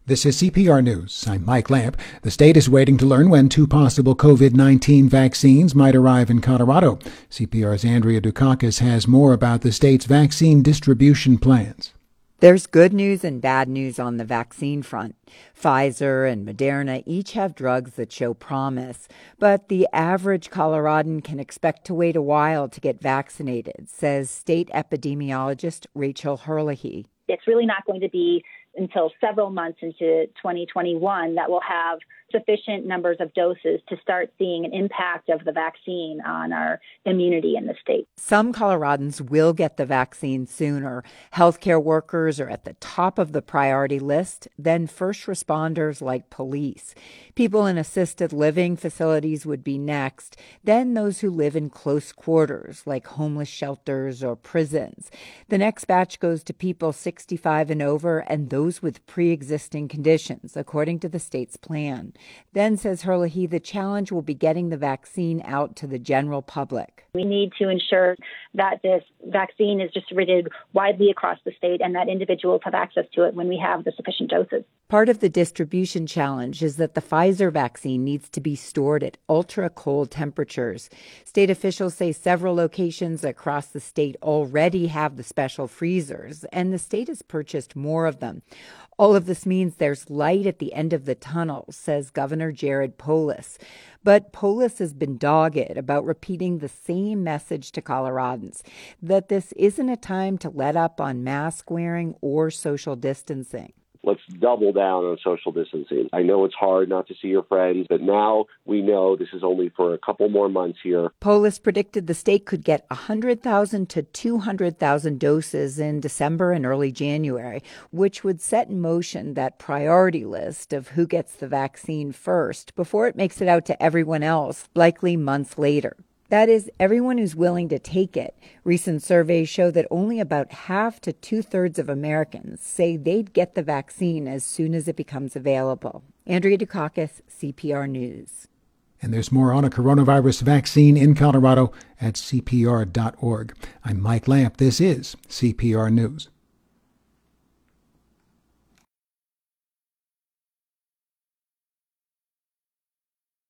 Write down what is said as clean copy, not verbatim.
This is CPR News. I'm Mike Lamp. The state is waiting to learn when two possible COVID-19 vaccines might arrive in Colorado. CPR's Andrea Dukakis has more about the state's vaccine distribution plans. There's good news and bad news on the vaccine front. Pfizer and Moderna each have drugs that show promise, but the average Coloradan can expect to wait a while to get vaccinated, says state epidemiologist Rachel Herlihy. It's really not going to be until several months into 2021 that we'll have sufficient numbers of doses to start seeing an impact of the vaccine on our immunity in the state. Some Coloradans will get the vaccine sooner. Healthcare workers are at the top of the priority list, then first responders like police. People in assisted living facilities would be next, then those who live in close quarters like homeless shelters or prisons. The next batch goes to people 65 and over and those with pre-existing conditions, according to the state's plan. Then, says Herlihy, the challenge will be getting the vaccine out to the general public. We need to ensure that this vaccine is distributed widely across the state and that individuals have access to it when we have the sufficient doses. Part of the distribution challenge is that the Pfizer vaccine needs to be stored at ultra-cold temperatures. State officials say several locations across the state already have the special freezers, and the state has purchased more of them. All of this means there's light at the end of the tunnel, says Governor Jared Polis. But Polis has been dogged about repeating the same message to Coloradans, that this isn't a time to let up on mask wearing or social distancing. Let's double down on social distancing. I know it's hard not to see your friends, but now we know this is only for a couple more months here. Polis predicted the state could get 100,000 to 200,000 doses in December and early January, which would set in motion that priority list of who gets the vaccine first before it makes it out to everyone else, likely months later. That is, everyone who's willing to take it. Recent surveys show that only about half to two-thirds of Americans say they'd get the vaccine as soon as it becomes available. Andrea Dukakis, CPR News. And there's more on a coronavirus vaccine in Colorado at CPR.org. I'm Mike Lamp. This is CPR News.